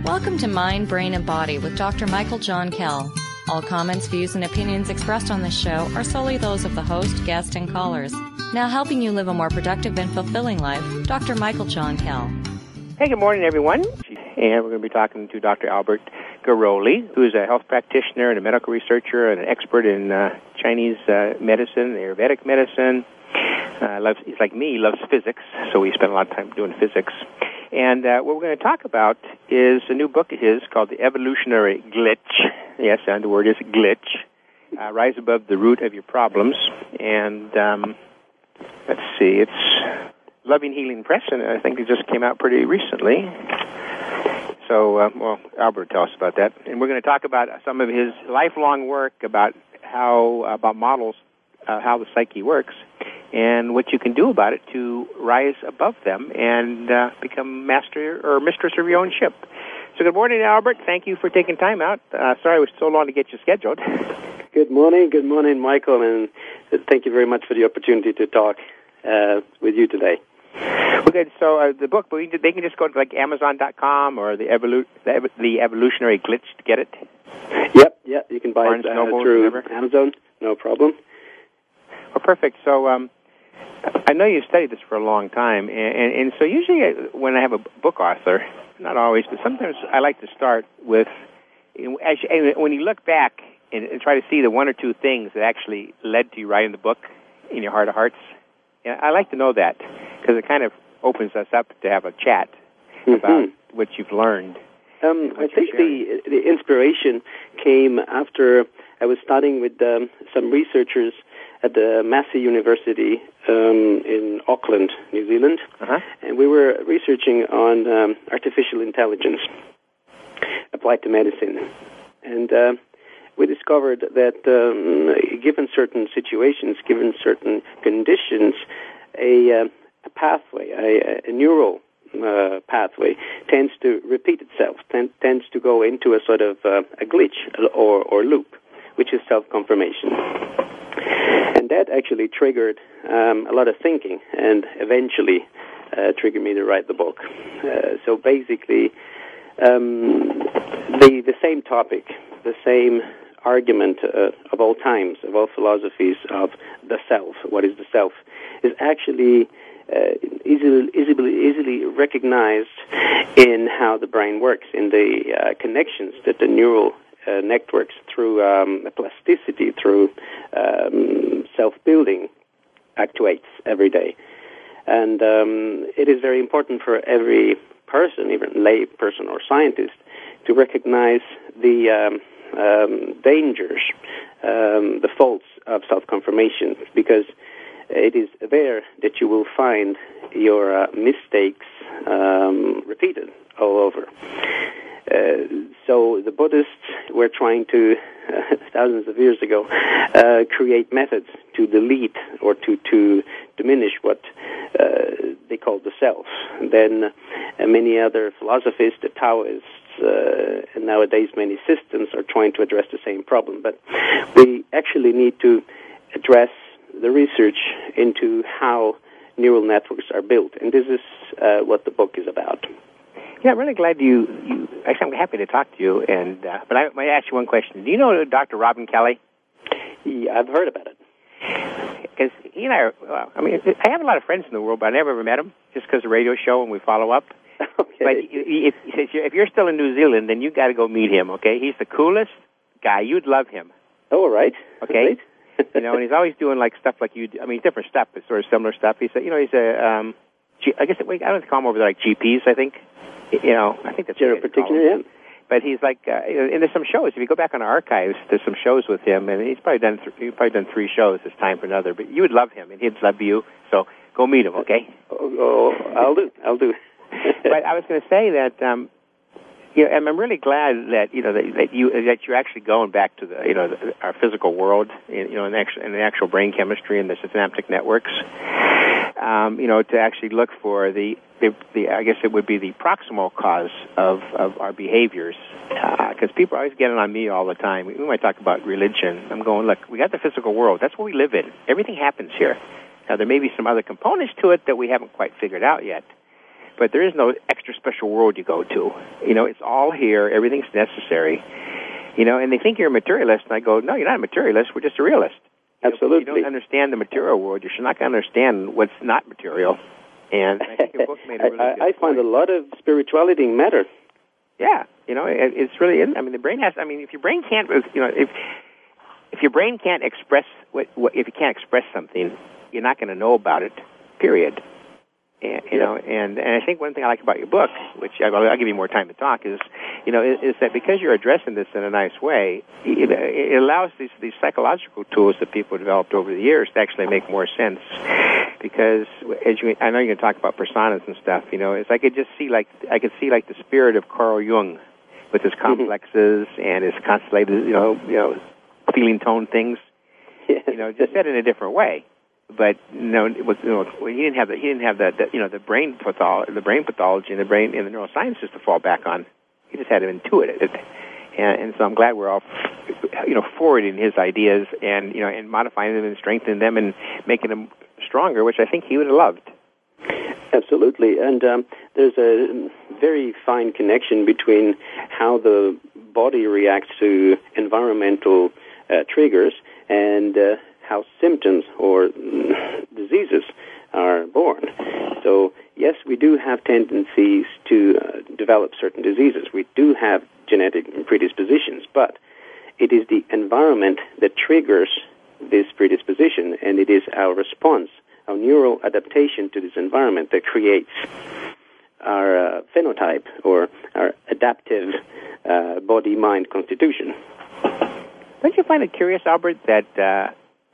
Welcome to Mind, Brain, and Body with Dr. Michael John Kell. All comments, views, and opinions expressed on this show are solely those of the host, guest, and callers. Now helping you live a more productive and fulfilling life, Dr. Michael John Kell. Hey, good morning, everyone. And we're going to be talking to Dr. Albert Garoli, who is a health practitioner and a medical researcher and an expert in Chinese medicine, Ayurvedic medicine. He's like me, he loves physics, so we spend a lot of time doing physics. And what we're going to talk about is a new book of his called The Evolutionary Glitch. Yes, and the word is glitch. Rise above the root of your problems. And let's see, it's Loving Healing Press, and I think it just came out pretty recently. So, Albert will tell us about that. And we're going to talk about some of his lifelong work about models, how the psyche works, and what you can do about it to rise above them and become master or mistress of your own ship. So good morning, Albert. Thank you for taking time out. Sorry it was so long to get you scheduled. Good morning, Michael, and thank you very much for the opportunity to talk with you today. Okay, so the book, they can just go to like Amazon.com or the Evolutionary Glitch to get it? Yep, you can buy it through Amazon, no problem. Well, perfect. So I know you've studied this for a long time, and so usually when I have a book author, not always, but sometimes I like to start with, when you look back and try to see the one or two things that actually led to you writing the book in your heart of hearts, I like to know that because it kind of opens us up to have a chat about what you've learned. I think the inspiration came after I was studying with some researchers at the Massey University in Auckland, New Zealand, and we were researching on artificial intelligence applied to medicine. And we discovered that given certain situations, given certain conditions, a pathway, a neural pathway tends to repeat itself, tends to go into a sort of a glitch or loop, which is self-confirmation. And that actually triggered a lot of thinking and eventually triggered me to write the book. So basically, the same topic, the same argument of all times, of all philosophies of the self, what is the self, is actually easily recognized in how the brain works, in the connections that the neural networks through plasticity, through self-building actuates every day. And it is very important for every person, even lay person or scientist, to recognize the dangers, the faults of self-confirmation, because it is there that you will find your mistakes repeated all over. So the Buddhists were trying to, thousands of years ago, create methods to delete or to diminish what they called the self. Then many other philosophies, the Taoists, and nowadays many systems are trying to address the same problem. But we actually need to address the research into how neural networks are built, and this is what the book is about. Yeah, I'm really glad actually, I'm happy to talk to you, but I might ask you one question. Do you know Dr. Robin Kelly? Yeah, I've heard about it. Because he and I have a lot of friends in the world, but I never ever met him, just because of the radio show and we follow up. Okay. But if you're still in New Zealand, then you got to go meet him, okay? He's the coolest guy. You'd love him. Oh, all right. Okay? And he's always doing, like, stuff like you do. I mean, different stuff, but sort of similar stuff. He's a, I guess, I don't know if they call him over there, like GPs, I think. I think that's General Practitioner, yeah. But he's like, and there's some shows. If you go back on our archives, there's some shows with him, and he's probably done 3 shows this time for another. But you would love him, and he'd love you. So go meet him, okay? Oh, I'll do. But I was going to say that, and I'm really glad that that you're actually going back to the our physical world, in the actual brain chemistry and the synaptic networks, to actually look for the I guess it would be the proximal cause of our behaviors, because people are always getting on me all the time. We might talk about religion. I'm going, look, we got the physical world. That's what we live in. Everything happens here. Now, there may be some other components to it that we haven't quite figured out yet. but there is no extra special world you go to. It's all here. Everything's necessary. And they think you're a materialist, and I go, no, you're not a materialist. We're just a realist. Absolutely. If you don't understand the material world, you're not going to understand what's not material. And I think your book made a really good I find point. a lot of spirituality in matter. Yeah, it's really. I mean, the brain has. I mean, if your brain can't, if your brain can't express if you can't express something, you're not going to know about it. Period. And and I think one thing I like about your book, which I'll give you more time to talk, is that because you're addressing this in a nice way, it allows these psychological tools that people have developed over the years to actually make more sense. Because I know you're going to talk about personas and stuff. It's I could see the spirit of Carl Jung with his complexes and his constellated feeling tone things. Just said in a different way. But he didn't have the brain pathology and the neurosciences to fall back on. He just had to intuit it, and so I'm glad we're all forwarding his ideas and modifying them and strengthening them and making them stronger, which I think he would have loved. Absolutely, and there's a very fine connection between how the body reacts to environmental triggers and how symptoms or diseases are born. So, yes, we do have tendencies to develop certain diseases. We do have genetic predispositions, but it is the environment that triggers this predisposition, and it is our response, our neural adaptation to this environment that creates our phenotype or our adaptive body-mind constitution. Don't you find it curious, Albert, that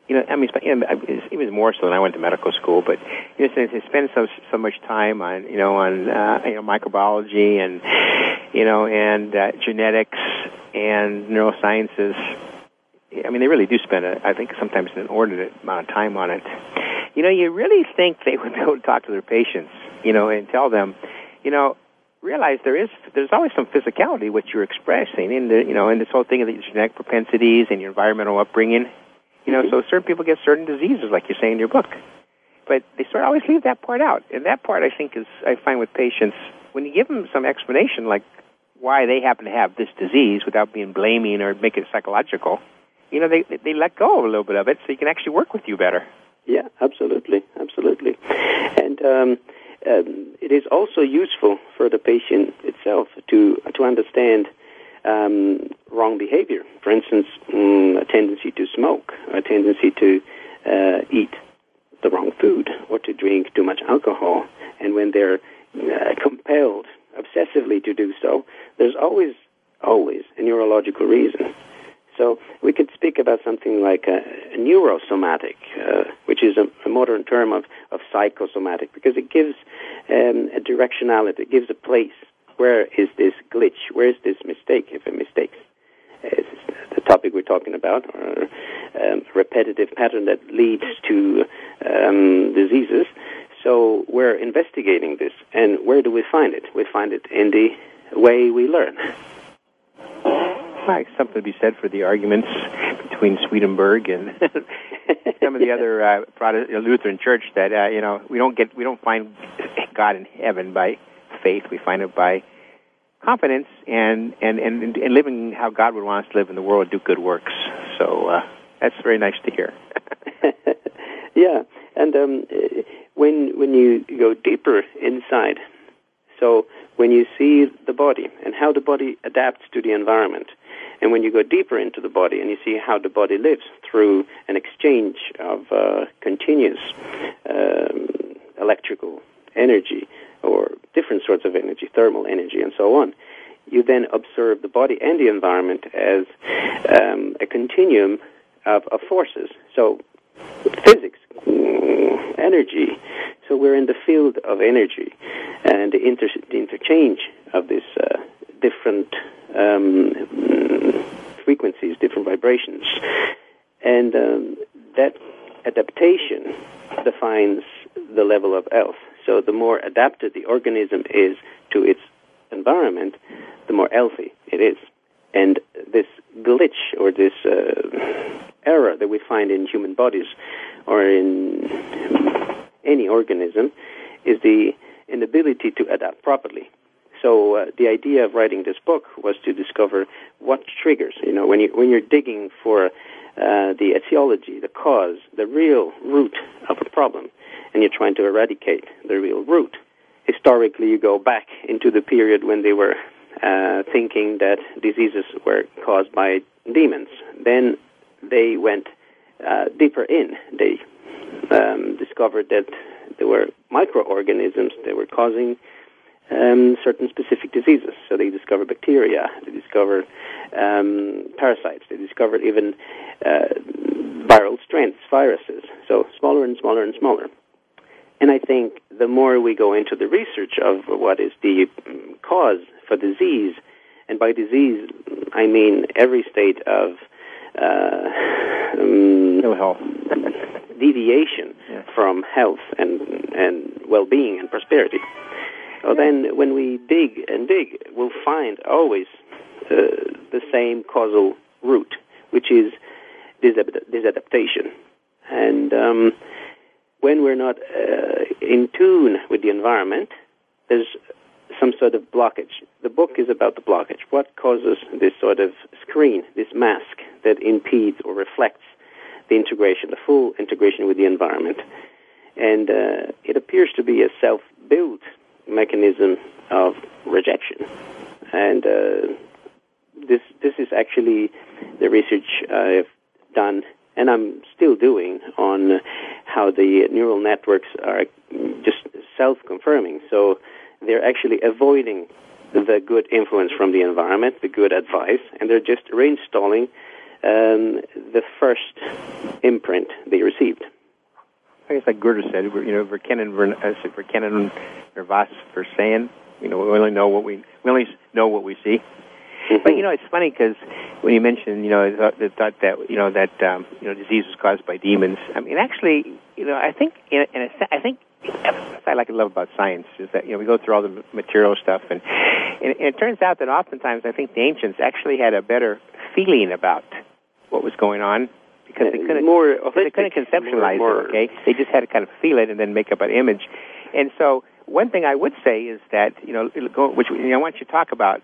even more so than I went to medical school, but since they spend so much time on microbiology and genetics and neurosciences. I mean, they really do spend I think sometimes an inordinate amount of time on it. You really think they would be able to talk to their patients, and tell them, realize there's always some physicality what you're expressing in this whole thing of the genetic propensities and your environmental upbringing. So certain people get certain diseases, like you say in your book. But they sort of always leave that part out. And that part, I think, I find with patients, when you give them some explanation, like why they happen to have this disease without being blaming or make it psychological, they let go a little bit of it so you can actually work with you better. Yeah, absolutely. And it is also useful for the patient itself to understand wrong behavior. For instance, a tendency to smoke, a tendency to eat the wrong food, or to drink too much alcohol. And when they're compelled obsessively to do so, there's always a neurological reason. So we could speak about something like a neurosomatic, which is a modern term of psychosomatic, because it gives a directionality, it gives a place. Where is this glitch? Where is this mistake, if a mistake is the topic we're talking about, or a repetitive pattern that leads to diseases? So we're investigating this. And where do we find it? We find it in the way we learn. Right, something to be said for the arguments between Swedenborg and some of the other Lutheran Church that we don't find God in heaven by faith. We find it by confidence and living how God would want us to live in the world, do good works. So that's very nice to hear. Yeah, and when you go deeper inside, so when you see the body and how the body adapts to the environment, and when you go deeper into the body and you see how the body lives through an exchange of continuous electrical energy, or different sorts of energy, thermal energy, and so on, you then observe the body and the environment as a continuum of forces. So physics, energy. So we're in the field of energy, and the interchange of these different frequencies, different vibrations. And that adaptation defines the level of health. So the more adapted the organism is to its environment, the more healthy it is. And this glitch, or this error that we find in human bodies or in any organism, is the inability to adapt properly. So the idea of writing this book was to discover what triggers. When you're digging for the etiology, the cause, the real root of a problem, and you're trying to eradicate the real root. Historically, you go back into the period when they were thinking that diseases were caused by demons. Then they went deeper in. They discovered that there were microorganisms that were causing certain specific diseases. So they discovered bacteria, they discovered parasites, they discovered even viral strains, viruses. So smaller and smaller and smaller. And I think the more we go into the research of what is the cause for disease, and by disease I mean every state of ill health, deviation from health and well-being and prosperity. So then when we dig and dig, we'll find always the same causal root, which is disadaptation. And when we're not in tune with the environment, there's some sort of blockage. The book is about the blockage. What causes this sort of screen, this mask that impedes or reflects the integration, the full integration with the environment? And it appears to be a self-built mechanism of rejection. And this is actually the research I've done, and I'm still doing, on how the neural networks are just self-confirming. So they're actually avoiding the good influence from the environment, the good advice, and they're just reinstalling the first imprint they received. I guess like Goethe said, verkennen was versehen. We only know what we see. Mm-hmm. But it's funny because when you mentioned the thought that disease was caused by demons. I mean, actually, I think what I love about science is that we go through all the material stuff, and it turns out that oftentimes I think the ancients actually had a better feeling about what was going on. Because they couldn't conceptualize it, okay? They just had to kind of feel it and then make up an image. And so one thing I would say is that, which I want you to talk about,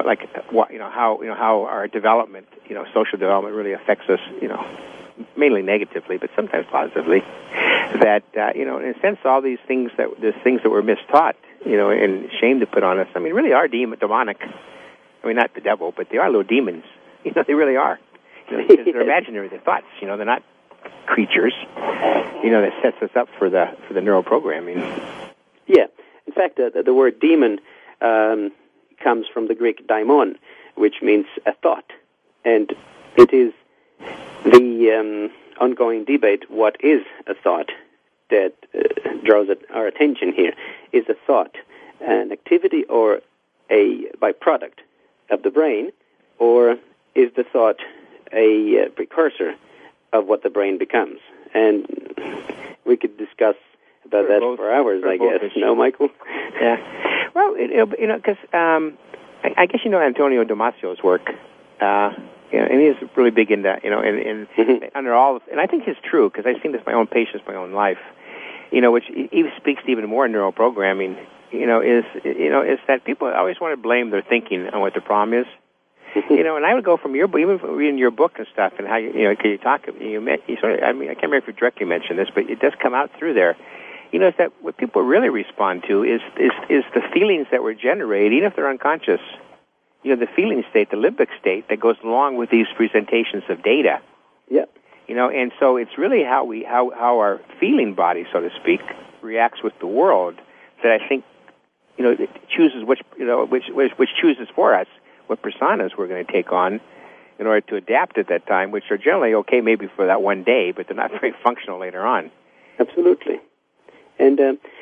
how our development, social development really affects us, mainly negatively, but sometimes positively. That, in a sense, all these things that were mistaught, and shame to put on us, I mean, really are demonic. I mean, not the devil, but they are little demons. They really are. They're imaginary. They're thoughts. They're not creatures. That sets us up for the neural programming. Yeah. In fact, the word demon comes from the Greek daimon, which means a thought, and it is the ongoing debate. What is a thought that draws our attention here? Is a thought an activity or a byproduct of the brain, or is the thought a precursor of what the brain becomes? And we could discuss about that for hours, I guess. No, Michael? Yeah. Well, because I guess Antonio Damasio's work, and he's really big in that, under all, and I think it's true, because I've seen this in my own patients, my own life, which even speaks to even more neural programming, is that people always want to blame their thinking on what the problem is. And I would go from even reading your book and stuff, and how I can't remember if you directly mentioned this, but it does come out through there. Is that what people really respond to is the feelings that we're generating, even if they're unconscious. The feeling state, the limbic state that goes along with these presentations of data. Yeah. And so it's really how our feeling body, so to speak, reacts with the world that I think it chooses which chooses for us what personas we're going to take on in order to adapt at that time, which are generally okay maybe for that one day, but they're not very functional later on. Absolutely. And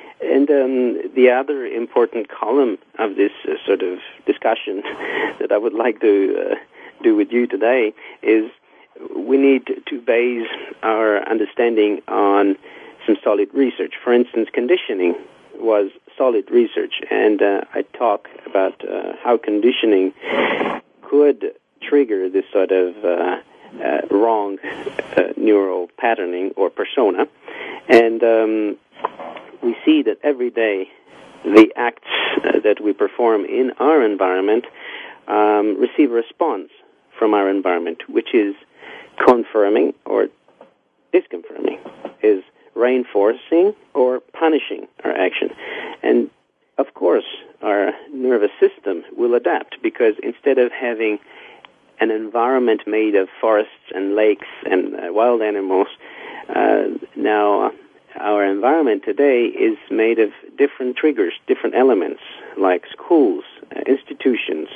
the other important column of this sort of discussion that I would like to do with you today is we need to base our understanding on some solid research. For instance, conditioning was solid research, and I talk about how conditioning could trigger this sort of wrong neural patterning or persona. And we see that every day the acts that we perform in our environment receive a response from our environment, which is confirming or disconfirming, is reinforcing or punishing our action. And of course, our nervous system will adapt, because instead of having an environment made of forests and lakes and wild animals, now our environment today is made of different triggers, different elements, like schools, institutions,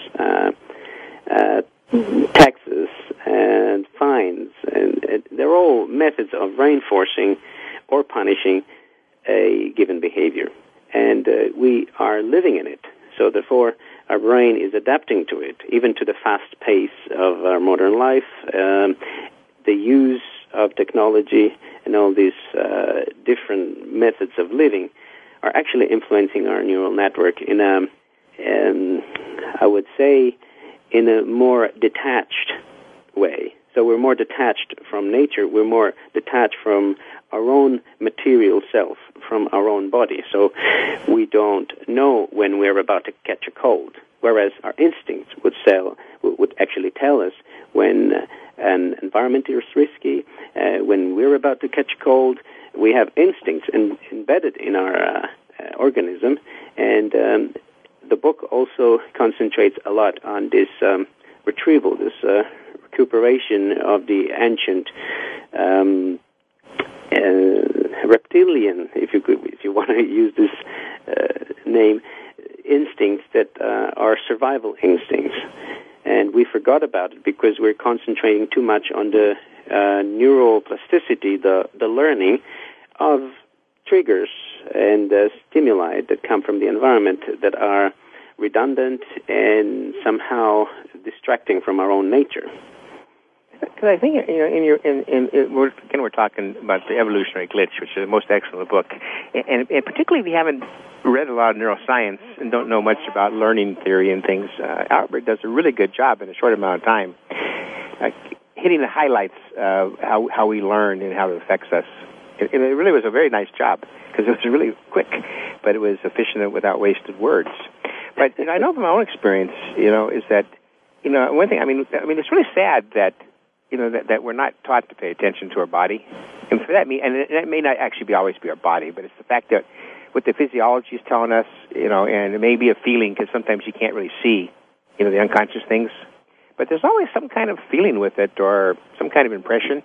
taxes, and fines. And they're all methods of reinforcing or punishing a given behavior. And we are living in it. So therefore, our brain is adapting to it, even to the fast pace of our modern life. The use of technology and all these different methods of living are actually influencing our neural network in a, I would say, in a more detached way. So we're more detached from nature. We're more detached from our own material self, from our own body. So we don't know when we're about to catch a cold, whereas our instincts would actually tell us when an environment is risky, when we're about to catch a cold. We have instincts embedded in our organism, and the book also concentrates a lot on this retrieval, this recuperation of the ancient reptilian, if you want to use this name, instincts that are survival instincts. And we forgot about it because we're concentrating too much on the neural plasticity, the learning of triggers and stimuli that come from the environment that are redundant and somehow distracting from our own nature. Because I think we're talking about the evolutionary glitch, which is the most excellent book, and particularly if you haven't read a lot of neuroscience and don't know much about learning theory and things, Albert does a really good job in a short amount of time, hitting the highlights of how we learn and how it affects us. It really was a very nice job, because it was really quick, but it was efficient without wasted words. But I know from my own experience, is that, one thing. I mean, it's really sad that that we're not taught to pay attention to our body, and for that, and that may not actually always be our body, but it's the fact that what the physiology is telling us, and it may be a feeling, because sometimes you can't really see, the unconscious things, but there's always some kind of feeling with it or some kind of impression.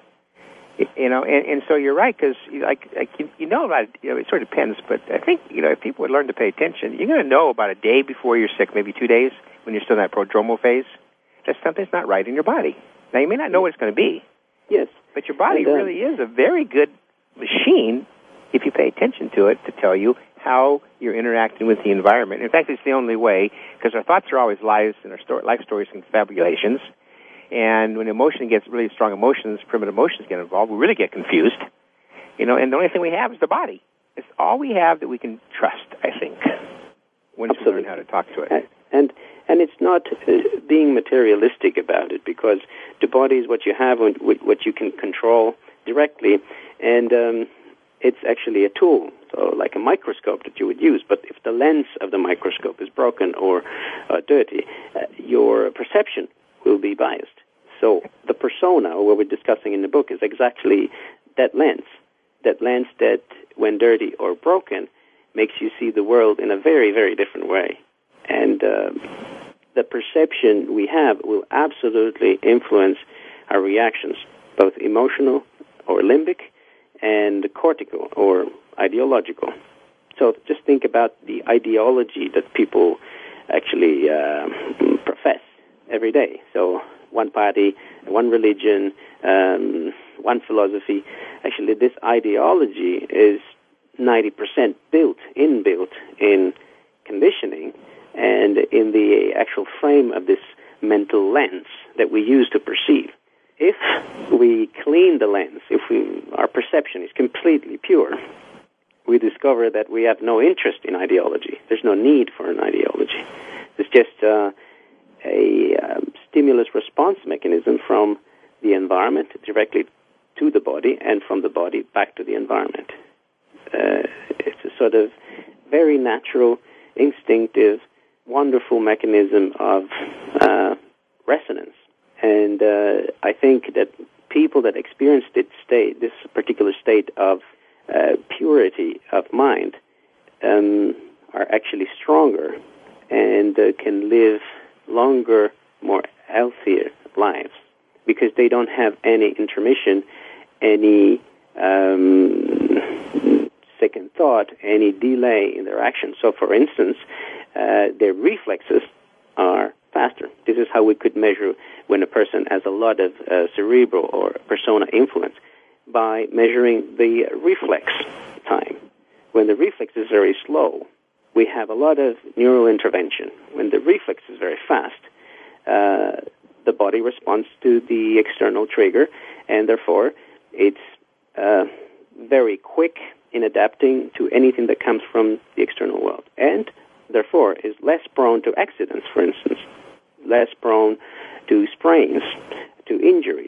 And so you're right, because about it, it sort of depends, but I think, if people would learn to pay attention, you're going to know about a day before you're sick, maybe 2 days, when you're still in that prodromal phase, that something's not right in your body. Now, you may not know what it's going to be. Yes. But your body really is a very good machine, if you pay attention to it, to tell you how you're interacting with the environment. In fact, it's the only way, because our thoughts are always lies, and our life stories and confabulations. And when emotion gets really strong emotions, primitive emotions get involved, we really get confused. And the only thing we have is the body. It's all we have that we can trust, I think, once we learn how to talk to it. And it's not being materialistic about it, because the body is what you have, what you can control directly, and it's actually a tool, so like a microscope that you would use. But if the lens of the microscope is broken or dirty, your perception will be biased. So the persona, what we're discussing in the book, is exactly that lens that, when dirty or broken, makes you see the world in a very, very different way. And the perception we have will absolutely influence our reactions, both emotional or limbic and cortical or ideological. So just think about the ideology that people actually profess every day. So one party, one religion, one philosophy. Actually, this ideology is 90% built in conditioning and in the actual frame of this mental lens that we use to perceive. If we clean the lens, our perception is completely pure, we discover that we have no interest in ideology. There's no need for an ideology. It's just a stimulus response mechanism from the environment directly to the body, and from the body back to the environment. It's a sort of very natural instinctive, wonderful mechanism of resonance. And I think that people that experience this particular state of purity of mind are actually stronger and can live longer, more healthier lives because they don't have any intermission, any second thought, any delay in their action. So, for instance, their reflexes are faster. This is how we could measure when a person has a lot of cerebral or persona influence, by measuring the reflex time. When the reflex is very slow, we have a lot of neural intervention. When the reflex is very fast, the body responds to the external trigger, and therefore it's very quick in adapting to anything that comes from the external world, and therefore is less prone to accidents, for instance, less prone to sprains, to injuries.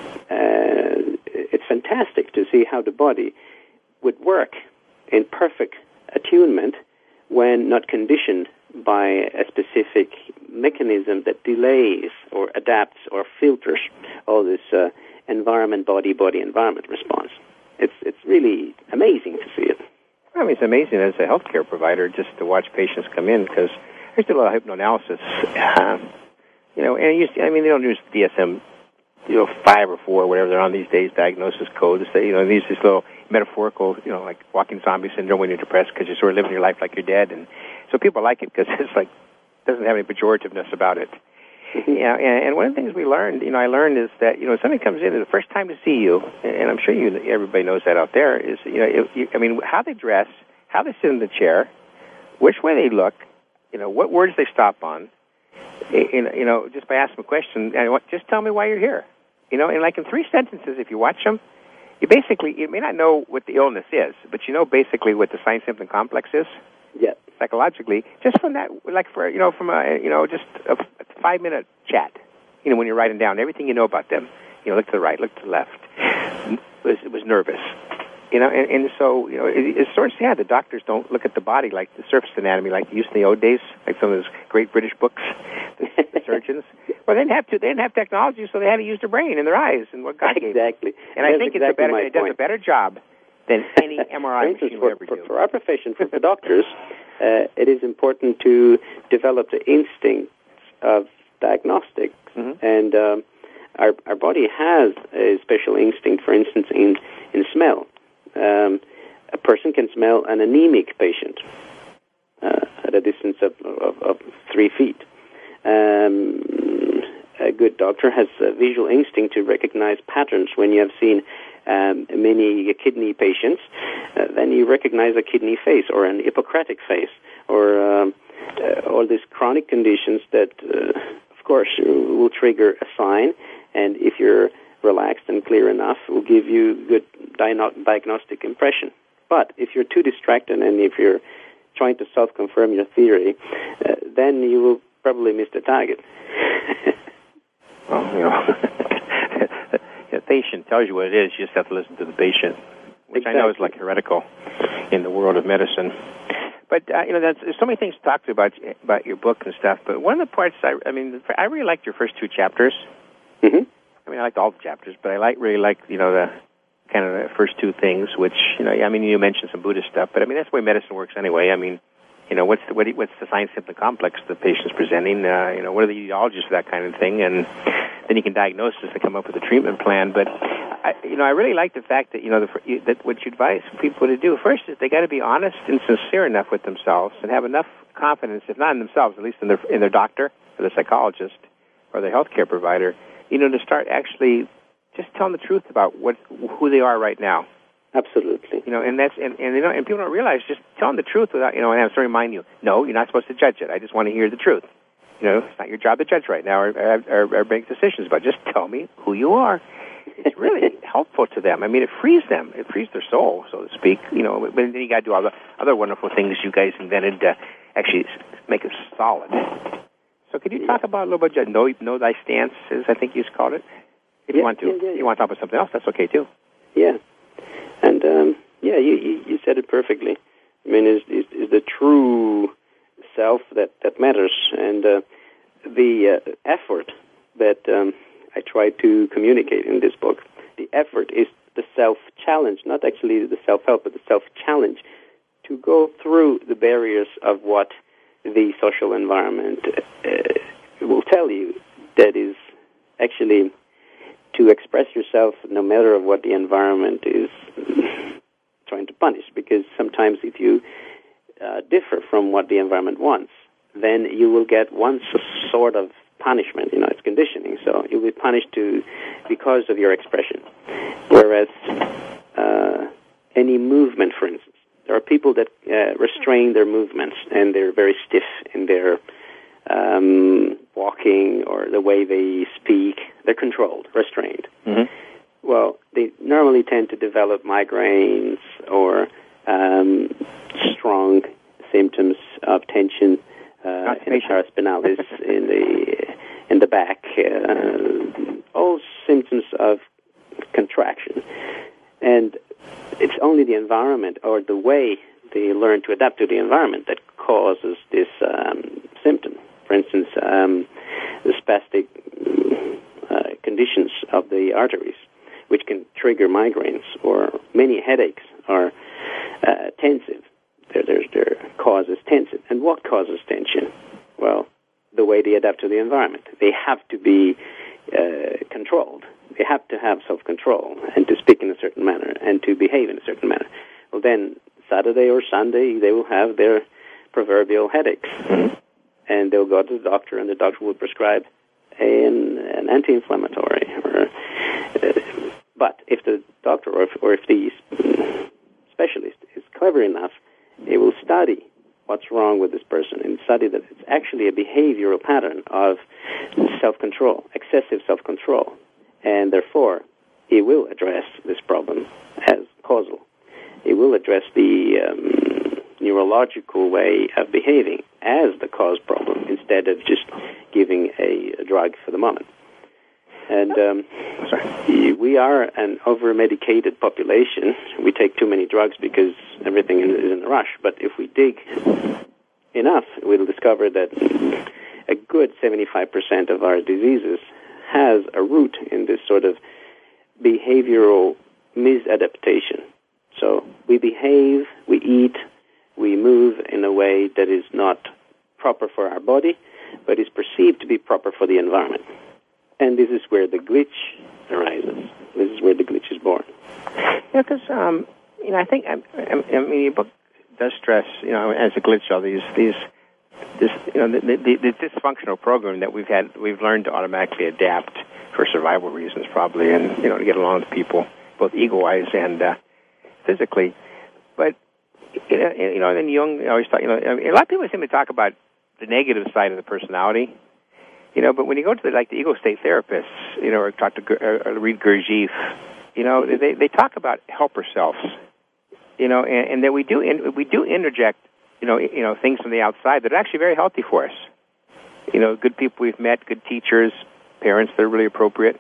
It's fantastic to see how the body would work in perfect attunement when not conditioned by a specific mechanism that delays or adapts or filters all this environment, body, environment response. It's really amazing to see it. I mean, it's amazing as a healthcare provider just to watch patients come in, because I used to do a lot of hypnoanalysis, and they don't use DSM, 5 or 4, whatever they're on these days, diagnosis codes. They, these little metaphorical, like walking zombie syndrome when you're depressed because you're sort of living your life like you're dead, and so people like it because it's like doesn't have any pejorativeness about it. And one of the things we learned, I learned is that, somebody comes in the first time to see you, and I'm sure everybody knows that out there, is, how they dress, how they sit in the chair, which way they look, what words they stop on, just by asking a question, and just tell me why you're here. And like in 3 sentences, if you watch them, you may not know what the illness is, but you know basically what the sign-symptom complex is. Yeah. Psychologically, just from that, from just a 5-minute chat, when you're writing down everything you know about them, look to the right, look to the left, it was nervous, and so, it's sort of sad the doctors don't look at the body like the surface anatomy like they used in the old days, like some of those great British books, the surgeons. Well, they didn't have technology, so they had to use their brain and their eyes and what God gave them. Exactly. And I think it does a better job than any MRI machine will ever do. For our profession, for the doctors, it is important to develop the instincts of diagnostics. Mm-hmm. And our body has a special instinct, for instance, in smell. A person can smell an anemic patient at a distance of 3 feet. A good doctor has a visual instinct to recognize patterns. When you have seen many kidney patients, then you recognize a kidney face or an Hippocratic face, or all these chronic conditions that, of course, will trigger a sign, and if you're relaxed and clear enough, will give you good diagnostic impression. But if you're too distracted and if you're trying to self-confirm your theory, then you will probably miss the target. Well, the patient tells you what it is. You just have to listen to the patient, which exactly. I know is like heretical in the world of medicine. But there's so many things to talk to about your book and stuff. But one of the parts I really liked your first 2 chapters. Mm-hmm. I liked all the chapters, but I really liked the kind of the first 2 things, which you mentioned some Buddhist stuff, but that's the way medicine works anyway. What's the sign-symptom complex the patient's presenting? What are the etiologies for that kind of thing? And then you can diagnose this and come up with a treatment plan. But I really like the fact that that what you advise people to do first is they got to be honest and sincere enough with themselves and have enough confidence, if not in themselves, at least in their doctor or the psychologist or the healthcare provider, to start actually just telling the truth about who they are right now. Absolutely. And people don't realize just telling the truth without, and I'm sorry to remind you, no, you're not supposed to judge it. I just want to hear the truth. It's not your job to judge right now or make decisions, but just tell me who you are. It's really helpful to them. It frees them. It frees their soul, so to speak. But then you got to do all the other wonderful things you guys invented to actually make it solid. So could you talk about a little bit of know thy stance, as I think you called it? If you want to. If you want to talk about something else, that's okay, too. Yeah. And, you said it perfectly. Is the true self that matters. And the effort that I try to communicate in this book, the effort is the self-challenge, not actually the self-help, but the self-challenge to go through the barriers of what the social environment will tell you. That is actually to express yourself no matter what the environment is trying to punish, because sometimes if you differ from what the environment wants, then you will get one sort of punishment. It's conditioning, so you'll be punished because of your expression. Whereas any movement, for instance, there are people that restrain their movements, and they're very stiff in their walking or the way they speak. They're controlled, restrained. Mm-hmm. Well, they normally tend to develop migraines or strong symptoms of tension in the paraspinalis, in the back, all symptoms of contraction. And it's only the environment or the way they learn to adapt to the environment that causes this symptom. For instance, the spastic conditions of the arteries, which can trigger migraines, or many headaches are tensive. Their cause is tension. And what causes tension? Well, the way they adapt to the environment. They have to be controlled. They have to have self-control and to speak in a certain manner and to behave in a certain manner. Well, then Saturday or Sunday they will have their proverbial headaches. Mm-hmm. And they'll go to the doctor, and the doctor will prescribe an anti-inflammatory. But if the doctor or if the specialist is clever enough, they will study what's wrong with this person and study that it's actually a behavioral pattern of self-control, excessive self-control. And therefore, he will address this problem as causal. He will address the neurological way of behaving as the cause problem instead of just giving a drug for the moment. And we are an over-medicated population. We take too many drugs because everything is in a rush. But if we dig enough, we'll discover that a good 75% of our diseases has a root in this sort of behavioral misadaptation. So we behave, we eat, we move in a way that is not proper for our body, but is perceived to be proper for the environment. And this is where the glitch arises. This is where the glitch is born. Yeah, because I think your book does stress, as a glitch, all the dysfunctional program that we've learned to automatically adapt for survival reasons, probably, and to get along with people, both ego-wise and physically. But then Jung always talk. A lot of people seem to talk about the negative side of the personality. But when you go to the ego state therapists, or talk to read Gurdjieff, they talk about helper selves, and that we do interject, things from the outside that are actually very healthy for us. Good people we've met, good teachers, parents that are really appropriate.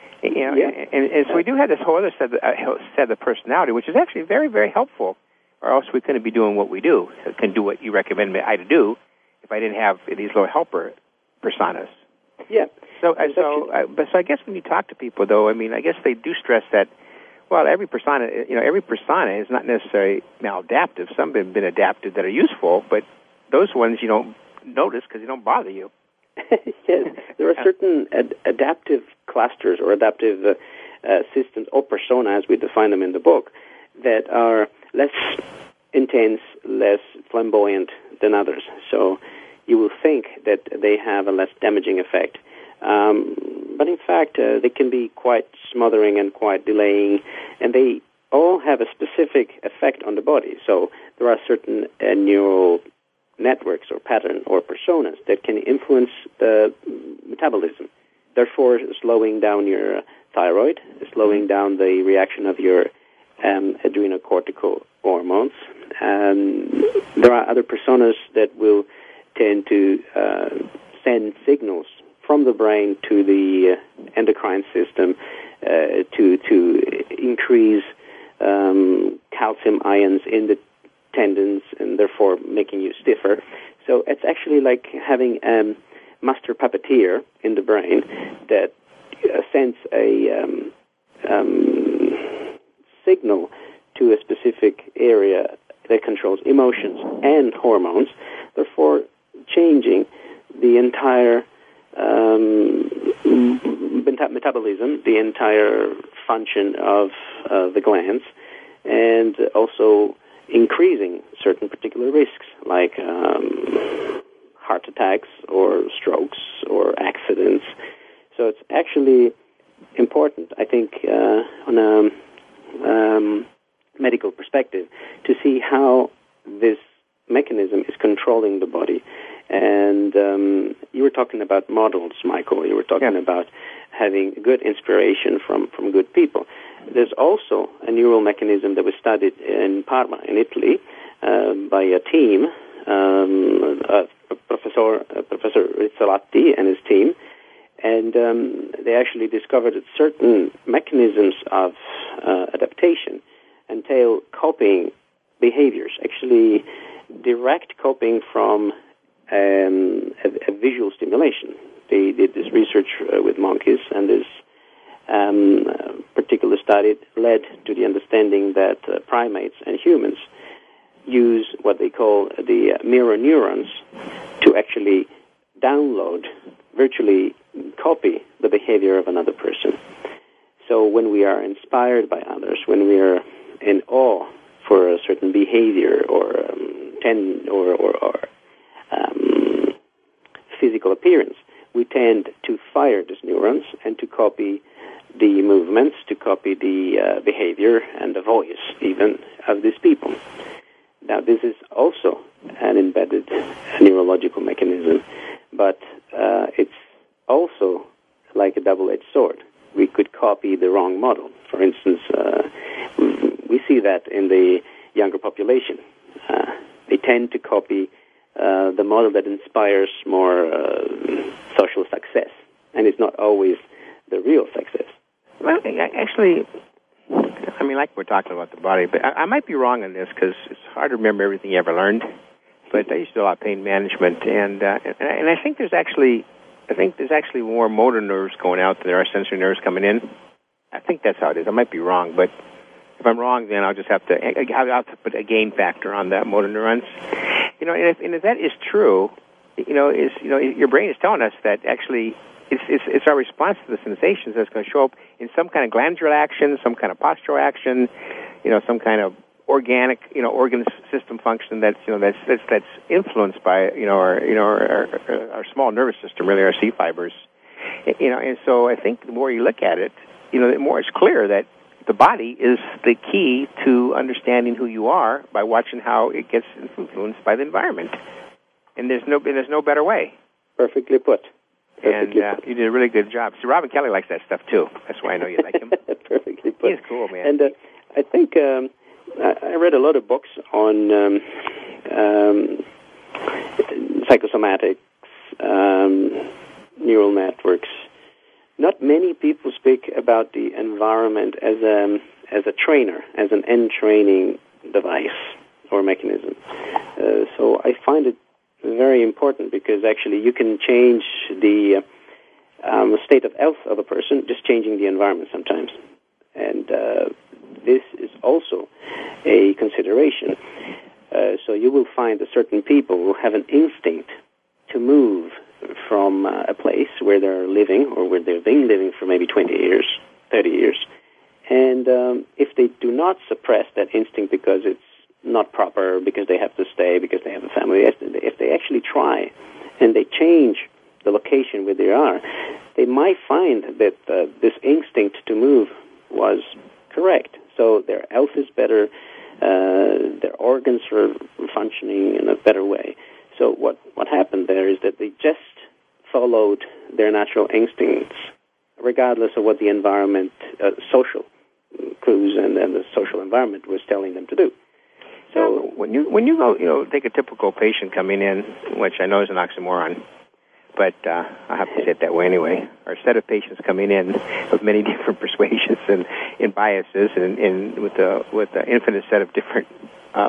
And so we do have this whole other set of personality, which is actually very, very helpful, or else we couldn't be doing what we do. So can do what you recommend me to do if I didn't have these little helper personas. Yeah. So I guess when you talk to people, though, I guess they do stress that, well, every persona is not necessarily maladaptive. Some have been adapted that are useful, but those ones you don't notice because they don't bother you. Yes, there are certain adaptive clusters or adaptive systems or persona, as we define them in the book, that are less intense, less flamboyant than others. So you will think that they have a less damaging effect. But in fact, they can be quite smothering and quite delaying, and they all have a specific effect on the body. So there are certain neural networks or pattern or personas that can influence the metabolism, therefore slowing down your thyroid, slowing down the reaction of your adrenocortical hormones. There are other personas that will tend to send signals from the brain to the endocrine system to increase calcium ions in the tendons and therefore making you stiffer. So it's actually like having a master puppeteer in the brain that sends a signal to a specific area that controls emotions and hormones, therefore changing the entire metabolism, the entire function of the glands, and also increasing certain particular risks like heart attacks or strokes or accidents. So it's actually important, I think, on a medical perspective, to see how this mechanism is controlling the body. And you were talking about models, Michael. You were talking about having good inspiration from good people. There's also a neural mechanism that was studied in Parma, in Italy, by a team, Professor Rizzolatti and his team, and they actually discovered that certain mechanisms of adaptation entail copying behaviors, actually direct copying from a visual stimulation. They did this research with monkeys, and this particular study led to the understanding that primates and humans use what they call the mirror neurons to actually download, virtually copy the behavior of another person. So when we are inspired by others, when we are in awe for a certain behavior or physical appearance, we tend to fire these neurons and to copy the movements, to copy the behavior and the voice even of these people. Now, this is also an embedded neurological mechanism, but it's also like a double-edged sword. We could copy the wrong model. For instance, we see that in the younger population. They tend to copy the model that inspires more social success, and it's not always the real success. Well, actually, I mean, like we're talking about the body, but I might be wrong on this because it's hard to remember everything you ever learned. But I used to do a lot of pain management, and I think there's actually more motor nerves going out than there are sensory nerves coming in. I think that's how it is. I might be wrong, but if I'm wrong, then I'll just have to put a gain factor on that motor neurons. You know, and if that is true, your brain is telling us that actually it's our response to the sensations that's going to show up in some kind of glandular action, some kind of postural action, some kind of organic, organ system function that's influenced by our small nervous system, really our C fibers, and so I think the more you look at it, the more it's clear that the body is the key to understanding who you are by watching how it gets influenced by the environment, and there's no better way. Perfectly put. And you did a really good job. So Robin Kelly likes that stuff too. That's why I know you like him. Perfectly put. He's cool, man. And I think I read a lot of books on psychosomatics, neural networks. Not many people speak about the environment as a trainer, as an end training device or mechanism. So I find it very important because actually you can change the state of health of a person just changing the environment sometimes. And this is also a consideration. So you will find that certain people will have an instinct to move from a place where they're living or where they've been living for maybe 20 years, 30 years. And if they do not suppress that instinct because it's not proper, because they have to stay, because they have a family, if they actually try and they change the location where they are, they might find that this instinct to move was correct. So their health is better, their organs are functioning in a better way. So what happened there is that they just followed their natural instincts, regardless of what the environment, social clues and the social environment was telling them to do. So when you go, take a typical patient coming in, which I know is an oxymoron, but I have to say it that way anyway. Our set of patients coming in of many different persuasions and biases, and with an infinite set of different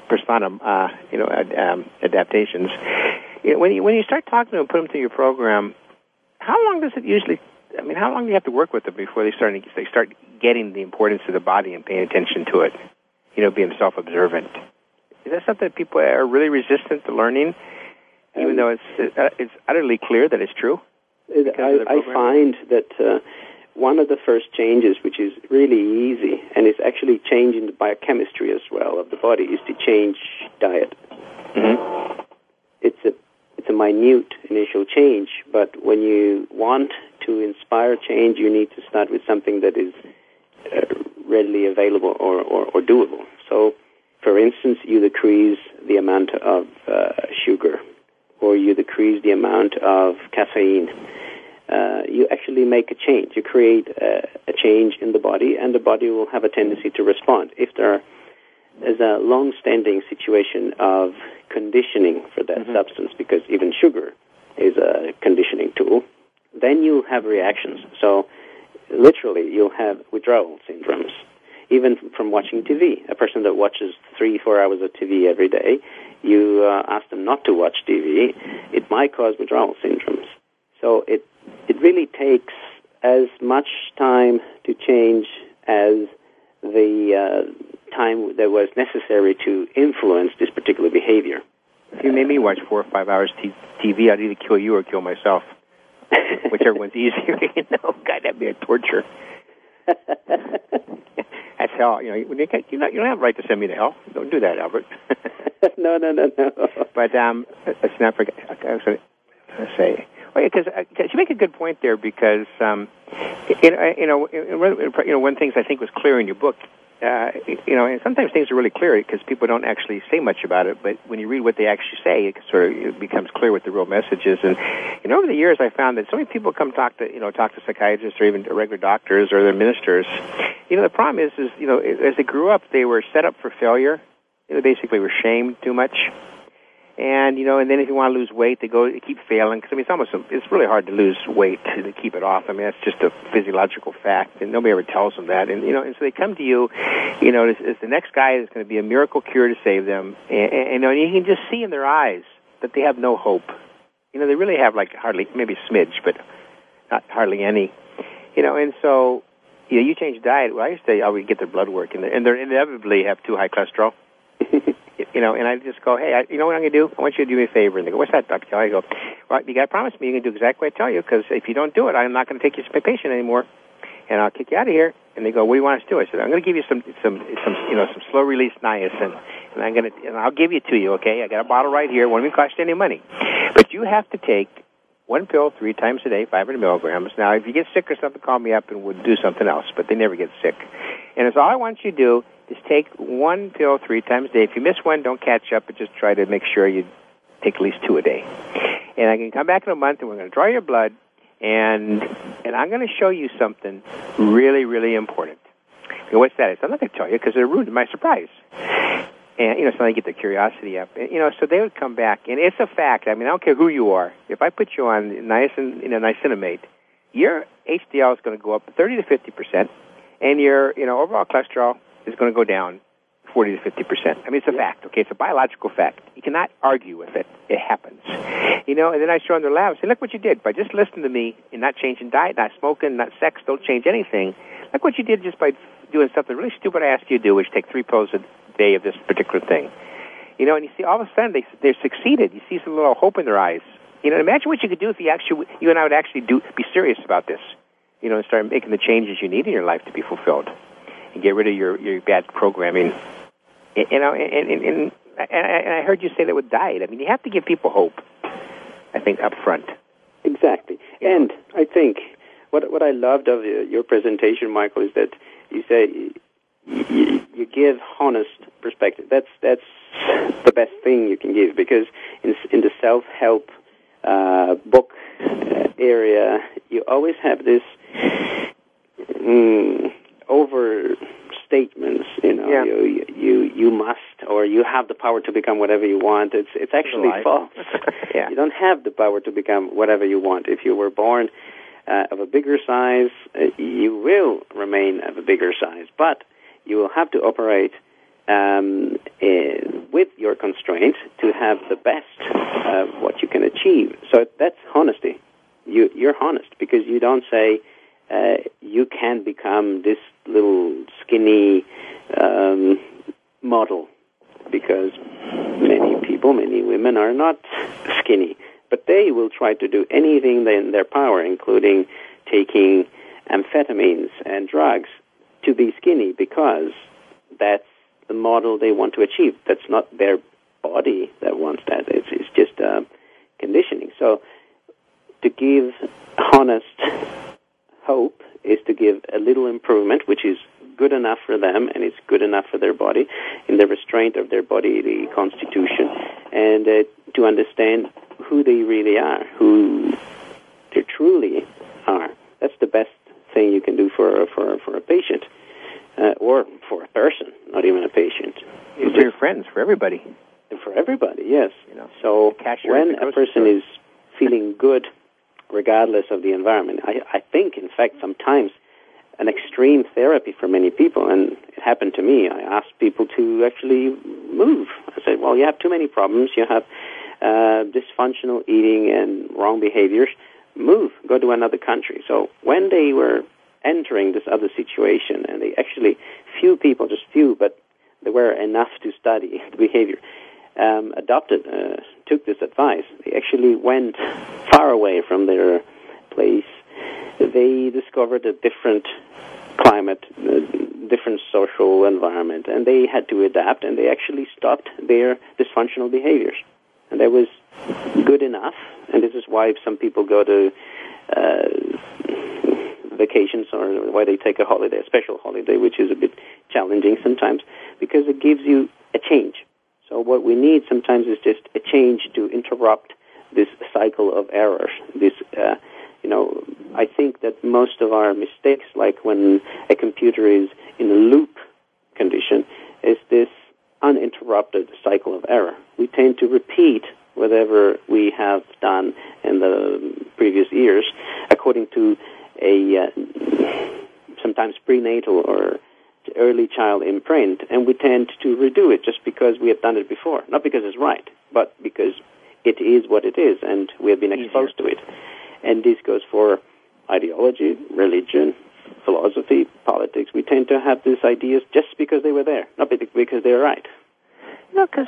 personam, adaptations. When you start talking to them, put them through your program, how long does it usually? I mean, how long do you have to work with them before they start getting the importance of the body and paying attention to it? Being self-observant. Is that something that people are really resistant to learning, even though it's utterly clear that it's true? I find that one of the first changes, which is really easy, and it's actually changing the biochemistry as well of the body, is to change diet. Mm-hmm. It's a minute initial change, but when you want to inspire change, you need to start with something that is readily available or doable. So, for instance, you decrease the amount of sugar, or you decrease the amount of caffeine. You actually make a change. You create a change in the body, and the body will have a tendency to respond. If there is a long-standing situation of conditioning for that substance, because even sugar is a conditioning tool, then you have reactions. So, literally, you'll have withdrawal syndromes, even from watching TV. A person that watches 3-4 hours of TV every day, you ask them not to watch TV, it might cause withdrawal syndromes. So it really takes as much time to change as the time that was necessary to influence this particular behavior. If you made me watch 4 or 5 hours TV, I'd either kill you or kill myself. Whichever one's easier, God, that'd be a torture. That's hell. You don't have a right to send me to hell. Don't do that, Albert. No. But let's not forget. I was going to say, because you make a good point there. Because one of the things I think was clear in your book. And sometimes things are really clear because people don't actually say much about it. But when you read what they actually say, it becomes clear what the real message is. And over the years, I found that so many people come talk to psychiatrists or even regular doctors or their ministers. The problem is as they grew up, they were set up for failure. They basically were shamed too much. And then if you want to lose weight, they keep failing. Because it's really hard to lose weight to keep it off. I mean, that's just a physiological fact, and nobody ever tells them that. And and so they come to you, as the next guy is going to be a miracle cure to save them. And you can just see in their eyes that they have no hope. They really have hardly, maybe a smidge, but not hardly any. And so you change diet. Well, I used to say, we get their blood work, and they inevitably have too high cholesterol. And I just go, hey, you know what I'm going to do? I want you to do me a favor. And they go, what's that, Dr. Kelly? I go, well, you got to promise me you're going to do exactly what I tell you, because if you don't do it, I'm not going to take you as my patient anymore, and I'll kick you out of here. And they go, what do you want us to do? I said, I'm going to give you some slow release niacin, and I'll give it to you, okay? I got a bottle right here. It won't even cost you any money, but you have to take one pill 3 times a day, 500 milligrams. Now, if you get sick or something, call me up and we'll do something else. But they never get sick. And it's all I want you to do is take one pill 3 times a day. If you miss one, don't catch up, but just try to make sure you take at least 2 a day. And I can come back in a month, and we're going to draw your blood, and I'm going to show you something really, really important. And what's that? I'm not going to tell you because it'll ruin my surprise. And, so they get their curiosity up. And, so they would come back. And it's a fact. I mean, I don't care who you are. If I put you on niacinamide, your HDL is going to go up 30 to 50%, and your, overall cholesterol is going to go down 40 to 50%. I mean, it's a fact, okay? It's a biological fact. You cannot argue with it. It happens. And then I show them their lab. Say, look what you did. By just listening to me and not changing diet, not smoking, not sex, don't change anything. Look what you did just by doing something really stupid I asked you to do, which take 3 pills a day of this particular thing. And you see, all of a sudden, they're succeeded. You see some little hope in their eyes. Imagine what you could do if you and I would actually be serious about this, and start making the changes you need in your life to be fulfilled and get rid of your bad programming. And I heard you say that with diet. I mean, you have to give people hope, I think, up front. Exactly. And I think what I loved of your presentation, Michael, is that you say you give honest perspective. That's the best thing you can give, because in the self-help book area, you always have this overstatements. You must, or you have the power to become whatever you want. It's actually false. Yeah. You don't have the power to become whatever you want. If you were born of a bigger size, you will remain of a bigger size, but you will have to operate with your constraints to have the best what you can achieve. So that's honesty. You're honest because you don't say you can become this little skinny model, because many women are not skinny, but they will try to do anything in their power, including taking amphetamines and drugs, to be skinny, because that's the model they want to achieve. That's not their body that wants that. It's just conditioning. So to give honest hope is to give a little improvement, which is good enough for them, and it's good enough for their body, in the restraint of their body, the constitution, and to understand who they really are, who they truly are. That's the best thing you can do for a patient, or for a person, not even a patient. For your friends, for everybody. For everybody, yes. So when a person is feeling good, regardless of the environment, I think, in fact, sometimes an extreme therapy for many people, and it happened to me. I asked people to actually move. I said, well, you have too many problems. You have dysfunctional eating and wrong behaviors. Move. Go to another country. So when they were entering this other situation, and they actually, few people, just few, but there were enough to study the behavior, took this advice. They actually went far away from their place. They discovered a different climate, different social environment, and they had to adapt, and they actually stopped their dysfunctional behaviors. And that was good enough, and this is why some people go to vacations, or why they take a holiday, a special holiday, which is a bit challenging sometimes, because it gives you a change. So what we need sometimes is just a change to interrupt this cycle of errors. I think that most of our mistakes, like when a computer is in a loop condition, is this uninterrupted cycle of error. We tend to repeat whatever we have done in the previous years according to a sometimes prenatal or early child imprint, and we tend to redo it just because we have done it before. Not because it's right, but because it is what it is, and we have been exposed to it. And this goes for ideology, religion, philosophy, politics. We tend to have these ideas just because they were there, not because they're right. Because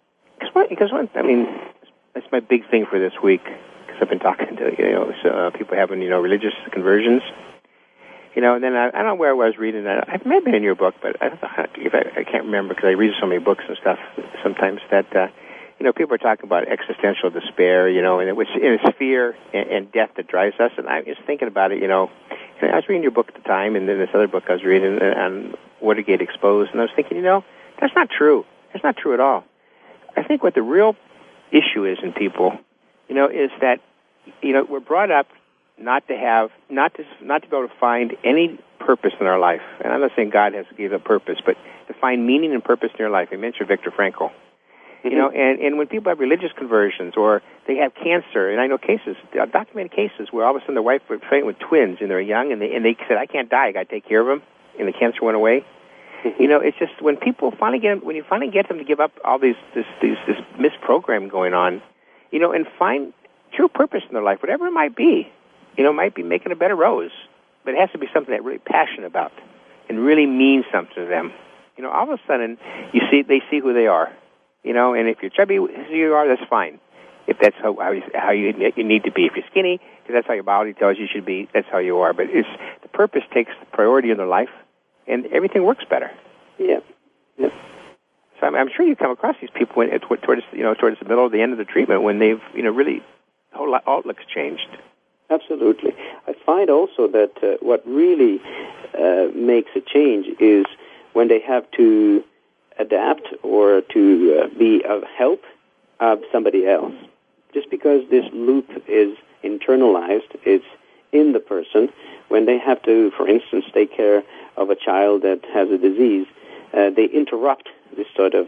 that's my big thing for this week. Because I've been talking to people having religious conversions. And then I don't know where I was reading that. I may have been in your book, but I can't remember because I read so many books and stuff sometimes that people are talking about existential despair, and it's fear and death that drives us. And I was thinking about it, and I was reading your book at the time, and then this other book I was reading on Watergate Exposed, and I was thinking, that's not true. That's not true at all. I think what the real issue is in people, is that, we're brought up not to be able to find any purpose in our life. And I'm not saying God has to give a purpose, but to find meaning and purpose in your life. I mentioned Viktor Frankl. And when people have religious conversions or they have cancer, and I know documented cases where all of a sudden their wife was pregnant with twins and they're young, and they said, I can't die, I got to take care of them, and the cancer went away. It's just when you finally get them to give up all this misprogramming going on, and find true purpose in their life, whatever it might be. Might be making a bed of rose, but it has to be something they're really passionate about and really means something to them. All of a sudden, they see who they are. And if you're chubby, who you are, that's fine. If that's how you need to be. If you're skinny, because that's how your body tells you should be, that's how you are. But the purpose takes priority in their life, and everything works better. Yeah. Yeah. So I'm sure you come across these people towards the middle or the end of the treatment when they've really the whole outlook's changed. Absolutely. I find also that what really makes a change is when they have to adapt or to be of help of somebody else. Just because this loop is internalized, it's in the person. When they have to, for instance, take care of a child that has a disease, they interrupt this sort of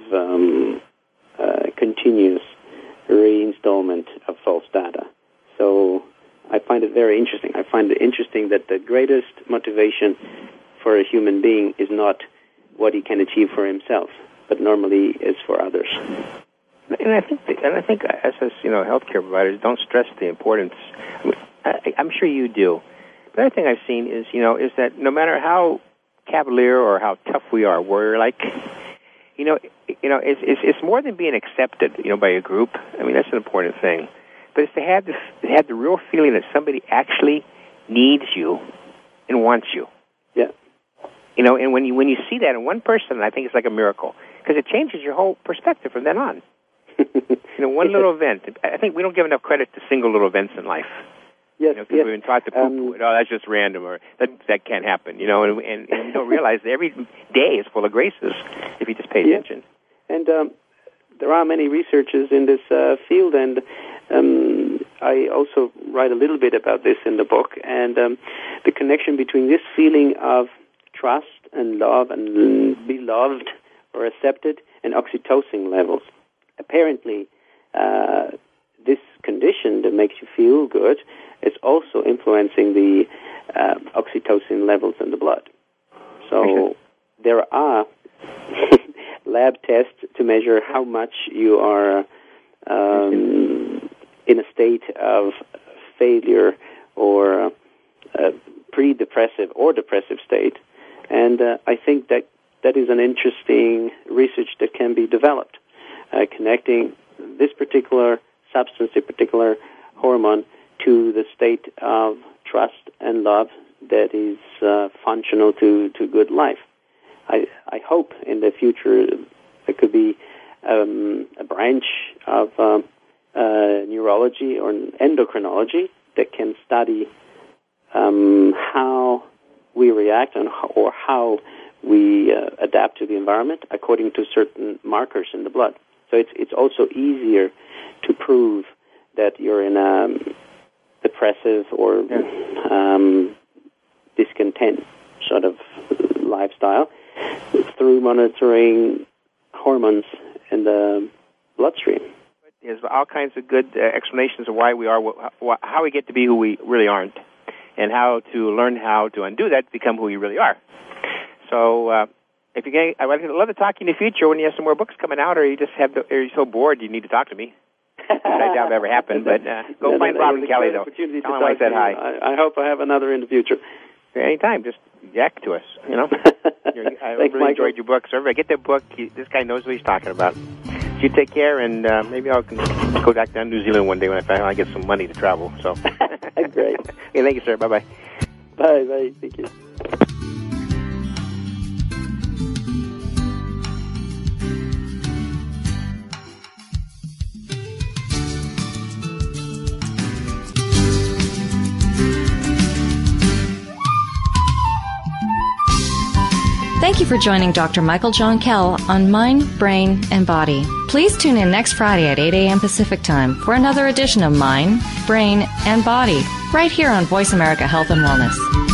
continuous reinstallment of false data. So I find it very interesting. I find it interesting that the greatest motivation for a human being is not what he can achieve for himself, but normally is for others. And I think as healthcare providers, don't stress the importance. I'm sure you do. The other thing I've seen is that no matter how cavalier or how tough we are, we're like, it's more than being accepted, by a group. I mean, that's an important thing. But it's to have the real feeling that somebody actually needs you and wants you. Yeah. And when you see that in one person, I think it's like a miracle because it changes your whole perspective from then on. One little event. I think we don't give enough credit to single little events in life. Yes, because we've been taught to poo-poo it. Oh, that's just random, or that can't happen. And you don't realize that every day is full of graces if you just pay attention. And there are many researchers in this field, and I also write a little bit about this in the book, and the connection between this feeling of trust and love and be loved or accepted and oxytocin levels. Apparently, this condition that makes you feel good is also influencing the oxytocin levels in the blood. So there are lab tests to measure how much you are in a state of failure or pre-depressive or depressive state. And I think that is an interesting research that can be developed, connecting this particular substance, a particular hormone, to the state of trust and love that is functional to good life. I hope in the future there could be a branch of neurology or endocrinology that can study how we react or how we adapt to the environment according to certain markers in the blood. So it's also easier to prove that you're in a depressive or discontent sort of lifestyle through monitoring hormones in the bloodstream. There's all kinds of good explanations of why we are, how we get to be who we really aren't, and how to learn how to undo that to become who we really are. So if you get, I'd love to talk to you in the future when you have some more books coming out, or you just are you so bored you need to talk to me. I doubt it ever happened, but go find Robin Kelly, though. Tell him I said hi. I hope I have another in the future. Anytime, just yak to us, I really enjoyed your book. So everybody, get that book. This guy knows what he's talking about. So you take care, and maybe I'll go back down to New Zealand one day when I get some money to travel. So Great. Okay, thank you, sir. Bye-bye. Bye. Thank you. Thank you for joining Dr. Michael John Kell on Mind, Brain, and Body. Please tune in next Friday at 8 a.m. Pacific Time for another edition of Mind, Brain, and Body, right here on Voice America Health and Wellness.